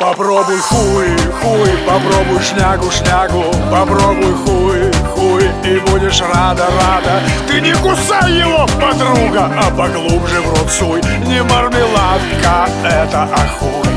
Попробуй хуй, хуй, попробуй шнягу, шнягу. Попробуй хуй, хуй, и будешь рада, рада. Ты не кусай его, подруга, а поглубже в рот суй. Не мармеладка, это ахуй.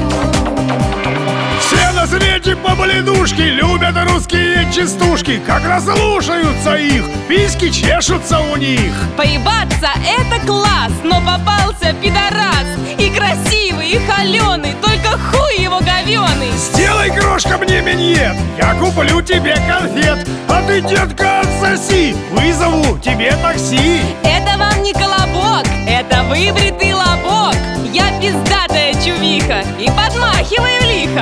Все на свете по бледушке любят русские частушки. Как разслушаются их, письки чешутся у них. Поебаться — это класс, но попался пидорас. И красивый, и холеный, только хуй его говёный. Сделай, крошка, мне миньет, я куплю тебе конфет. А ты, детка, отсоси, вызову тебе такси. Это вам не колобок, это выбритый лобок. Я пиздатая чувиха и подмахиваю лихо.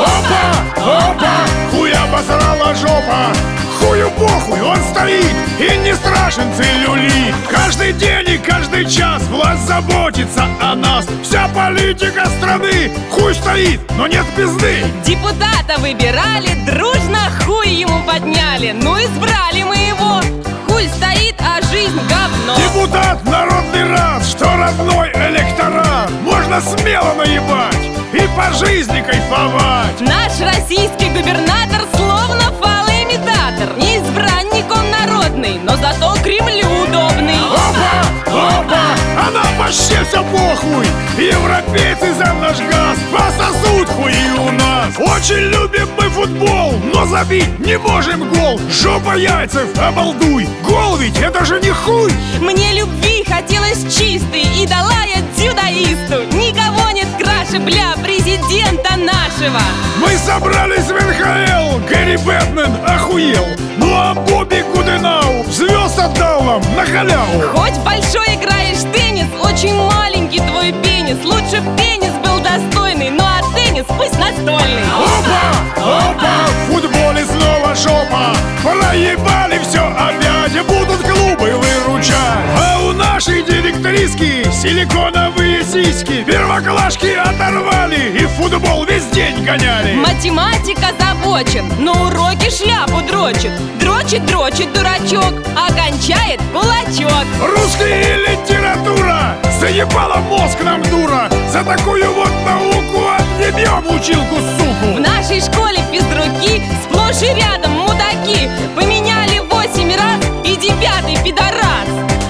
Опа, опа, хуй обосрала жопа. Хую похуй, он стоит и не страшен целлюлит. Каждый день и каждый час власть заботится о нас. Вся политика страны, хуй стоит, но нет пизды. Депутата выбирали, дружно хуй ему подняли. Ну избрали мы его. Хуй стоит, а жизнь говно. Депутат народный рад, что родной электорат можно смело наебать и по жизни кайфовать. Наш российский губернатор словно фалоимитатор. Не избранник он народный, но зато Кремлю удобный. Опа, опа, а нам вообще все похуй. Европейцы за наш газ пососут хуи у нас. Очень любим мы футбол, но забить не можем гол. Жопа яйцев, обалдуй, гол ведь это же не хуй. Мне любви хотелось чистой, и дала я дзюдоисту. Никого нет краше, бля, президента нашего. Мы собрались в НХЛ, Гэри Бэтмен охуел. Ну а Бобби Гуденау звезд отдал нам на халяву. Хоть большой играешь в теннис, очень маленький твой пенис. Лучше б пенис был достойный, ну а теннис пусть настольный. Опа, опа, в футболе снова жопа. Проебали все опять, будут клубы выручать. А у нашей директриски силиконовые сиськи. Первоклашки оторвали и в футбол весь день гоняли. Математик озабочен, но уроки шляпу дрочит. Дрочит, дрочит дурачок, а кончает кулачок. Русская литература заебала мозг нам, дура. За такую вот науку отъебем училку, суку. В нашей школе физруки сплошь и рядом мудаки. Поменяли 8 раз и 9-й пидорас.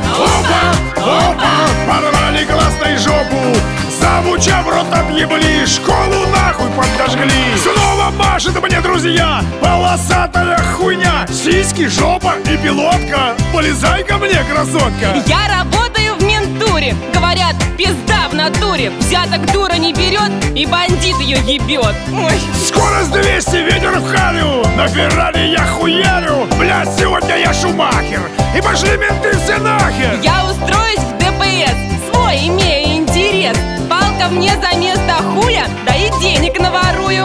Опа, опа, порвали классной жопу. Завуча в рот объебли, школу нахуй подожгли. Снова машет мне, друзья, полосатая хуйня. Сиськи, жопа и пилотка. Полезай ко мне, красотка. Я работаю в ментуре. Говорят, пизда в натуре. Взяток дура не берет и бандит ее ебет. Ой. Скорость 200, ветер в халю. На Феррари я хуярю. Блядь, сегодня я Шумахер. И пошли менты все нахер. Я устроюсь в ДПС, свой имею интерес. Палка мне за место хуя, да и денег наворую.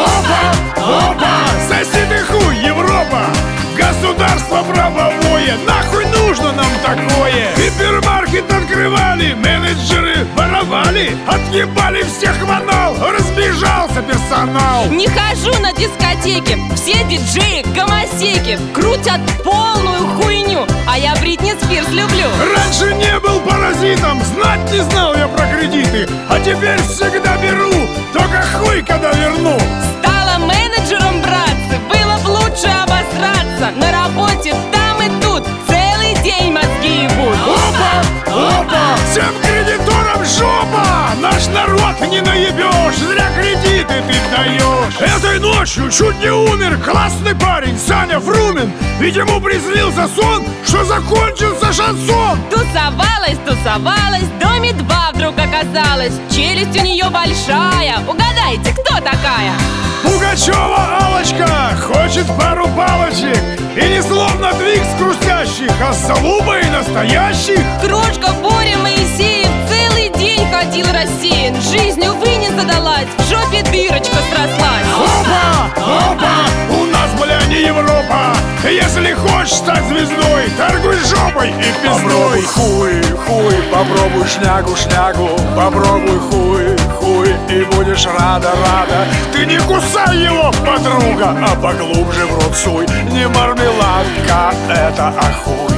Опа, опа, соси ты хуй, Европа. Государство правовое, нахуй нужно нам такое. Гипермаркет открывали, менеджеры воровали. Отъебали всех в анал, разбежался персонал. Не хожу на дискотеки, все диджеи гомосеки. Крутят полную хуйню, а я Бритни Спирс люблю. Раньше не был паразитом, знать не знал я про кредиты. А теперь всегда беру, только хуй когда верну. Стала менеджером, братцы, было б лучше обосраться. На работе там и тут целый день мозги ебут. Опа, опа, всем кредиторам жопа. Наш народ не наебешь, зря кредиты ты даешь. Этой ночью чуть не умер классный парень Саня Фрумин. Ведь ему приснился сон, что закончился шансон. Тусовалась, тусовалась, в доме 2 вдруг оказалась. Челюсть у нее большая, угадайте, кто такая? Пугачева Аллочка хочет пару палочек. И не словно твикс хрустящих, а с залупой настоящих. Крошка Боря Моисеев целый день ходил рассеян. Жизнь, увы, не задалась, в жопе дырочка срослась. Опа, опа, у нас, бля, не Европа. Если хочешь стать звездой, торгуй жопой и пиздой. Попробуй хуй, хуй, попробуй шнягу, шнягу. Попробуй хуй, хуй, и будешь рада, рада. Ты не кусай его, подруга, а поглубже в рот суй. Не мармеладка, это ахуй.